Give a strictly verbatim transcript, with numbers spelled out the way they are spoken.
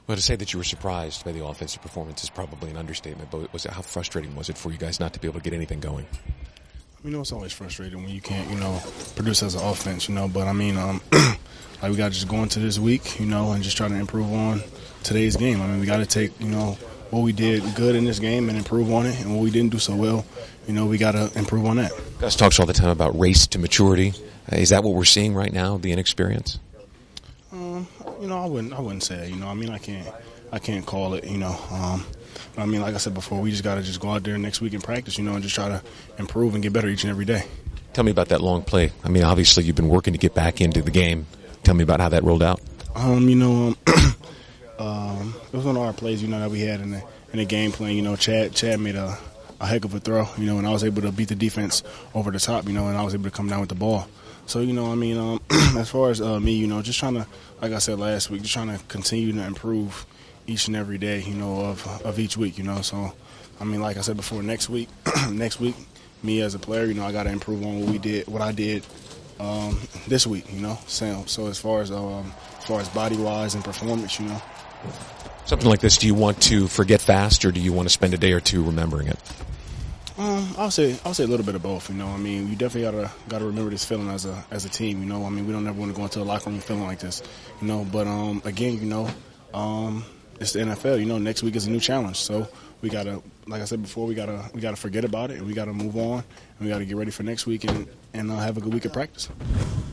Well, to say that you were surprised by the offensive performance is probably an understatement, but was it, how frustrating was it for you guys not to be able to get anything going? You know, it's always frustrating when you can't, you know, produce as an offense, you know, but I mean, um, like we got to just go into this week, you know, and just try to improve on today's game. I mean, we got to take, you know, what we did good in this game and improve on it, and what we didn't do so well, you know, we got to improve on that. Gus talks all the time about race to maturity. Uh, is that what we're seeing right now, the inexperience? Um, you know, I wouldn't, I wouldn't say that, you know, I mean, I can't, I can't call it, you know, um, I mean, like I said before, we just got to just go out there next week and practice, you know, and just try to improve and get better each and every day. Tell me about that long play. I mean, obviously you've been working to get back into the game. Tell me about how that rolled out. Um, you know, um, um, it was one of our plays, you know, that we had in the in the game plan. You know, Chad Chad made a, a heck of a throw, you know, and I was able to beat the defense over the top, you know, and I was able to come down with the ball. So, you know, I mean, um, as far as uh, me, you know, just trying to, like I said last week, just trying to continue to improve each and every day, you know, of of each week, you know. So, I mean, like I said before, next week, next week, me as a player, you know, I got to improve on what we did, what I did um, this week, you know. So, so as far as um, as far as body wise and performance, you know. Something like this, do you want to forget fast, or do you want to spend a day or two remembering it? Um, I'll say I'll say a little bit of both. You know, I mean, you definitely gotta gotta remember this feeling as a as a team. You know, I mean, we don't ever want to go into a locker room feeling like this. You know, but um, again, you know, um, it's the N F L. You know, next week is a new challenge, so we gotta, like I said before, we gotta we gotta forget about it and we gotta move on and we gotta get ready for next week and and uh, have a good week of practice.